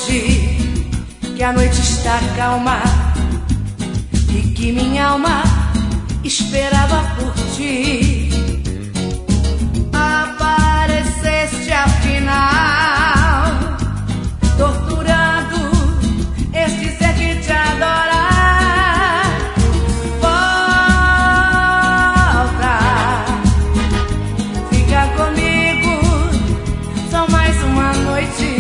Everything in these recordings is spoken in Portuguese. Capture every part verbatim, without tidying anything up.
Hoje que a noite está calma e que minha alma esperava por ti, apareceste afinal, torturando este ser que te adora. Volta, fica comigo, só mais uma noite.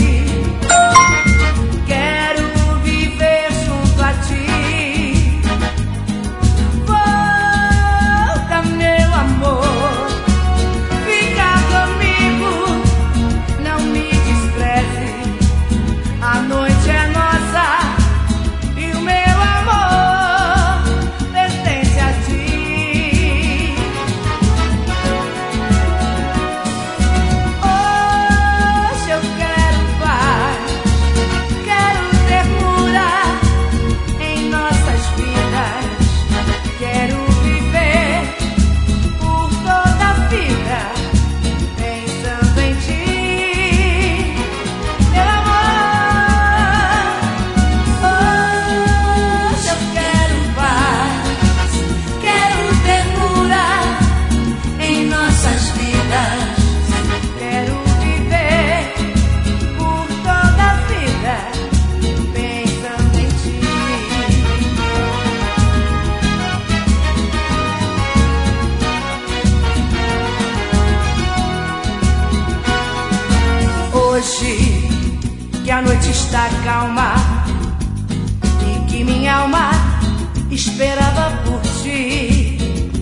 Hoje que a noite está calma e que minha alma esperava por ti,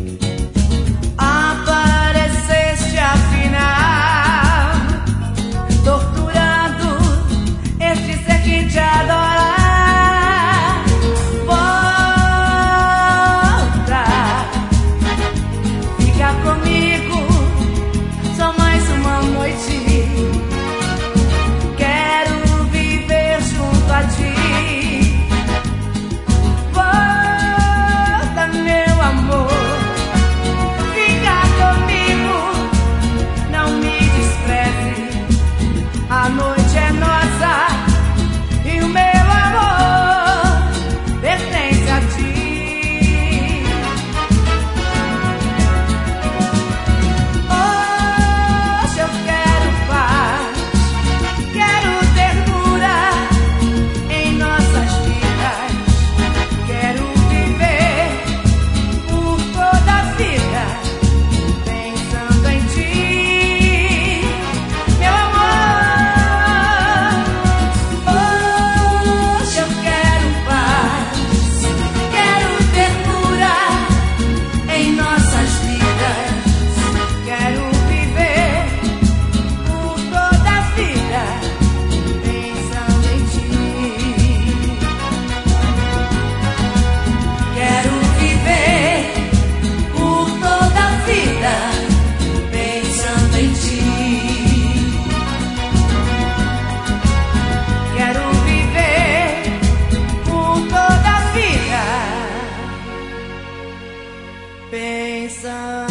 apareceste afinal, torturando este ser que te adora. Volta, fica comigo, só mais uma noite. A noite é nossa e o meu amor pertence a ti. Hoje eu quero paz, quero ternura em nossas vidas. Quero viver por toda a vida pensando em ti. Pensa